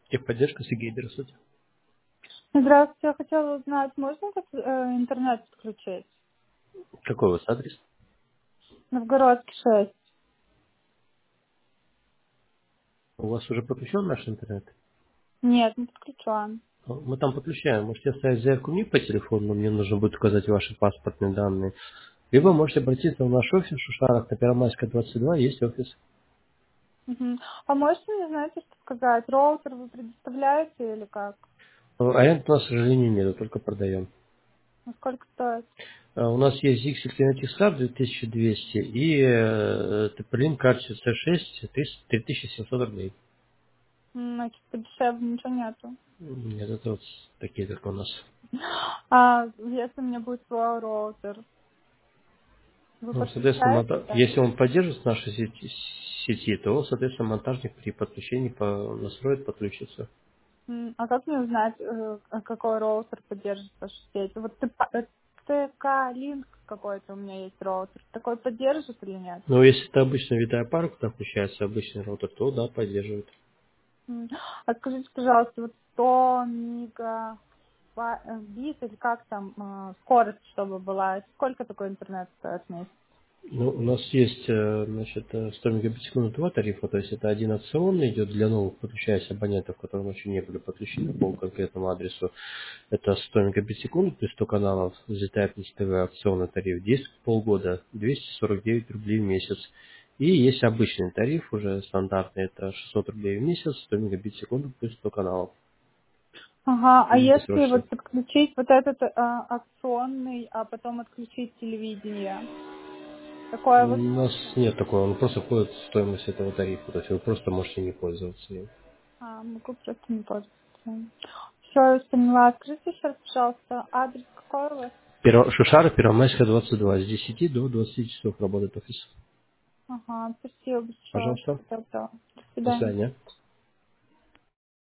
Техподдержка, Сергей, здравствуйте. Здравствуйте, я хотела узнать, можно как интернет подключить? Какой у вас адрес? Новгородский 6. У вас уже подключен наш интернет? Нет, не подключен. Мы там подключаем. Можете оставить заявку мне по телефону, но мне нужно будет указать ваши паспортные данные. Либо можете обратиться в наш офис в Шушарах на Первомайская, 22, есть офис. Мгм. А можете мне, знаете, что сказать? Роутер вы предоставляете или как? Аренды у нас, к сожалению, нет, только продаем. Ну, сколько стоит? У нас есть Zixel Kinetic Star 2200 и TP-Link Cartridge C6 3700 рублей. Значит, подешевле ничего нету. Нет, это вот такие только у нас. А если у меня будет свой роутер, вы Ну, соответственно, подключаете, да? если он поддержит наши сети, то, соответственно, монтажник при подключении настроит, подключится. А как мне узнать, какой роутер поддержит вашу сеть? Вот ТК-линк какой-то у меня есть роутер. Такой поддержит или нет? Но если это обычная витая пара, куда включается обычный роутер, то да, поддерживает. М. А скажите, пожалуйста, вот 100 бит или как там скорость, чтобы была? Сколько такой интернет стоит в месяц? Ну, у нас есть, значит, 100 мегабит в секунду два тарифа, то есть это один опционный идет для новых подключающихся абонентов, которым еще не были подключены по конкретному адресу. Это 100 мегабит в секунду, то есть 100 каналов, ZTE плюс ТВ опционный тариф, действует полгода, 249 рублей в месяц. И есть обычный тариф, уже стандартный, это 600 рублей в месяц, 100 мегабит в секунду плюс 100 каналов. Ага, а если Бессрочно. вот подключить вот этот акционный, а потом отключить телевидение? У Такое вот, нас нет такого, он просто входит в стоимость этого тарифа, то есть вы просто можете не пользоваться им. могу просто не пользоваться. Все, я поняла. Скажите еще раз, пожалуйста, адрес какой у вас? Шушара, Первомайская, 22, с 10 до 20 часов работает офис. Ага, спасибо большое. Пожалуйста, Тогда. До до свидания. свидания.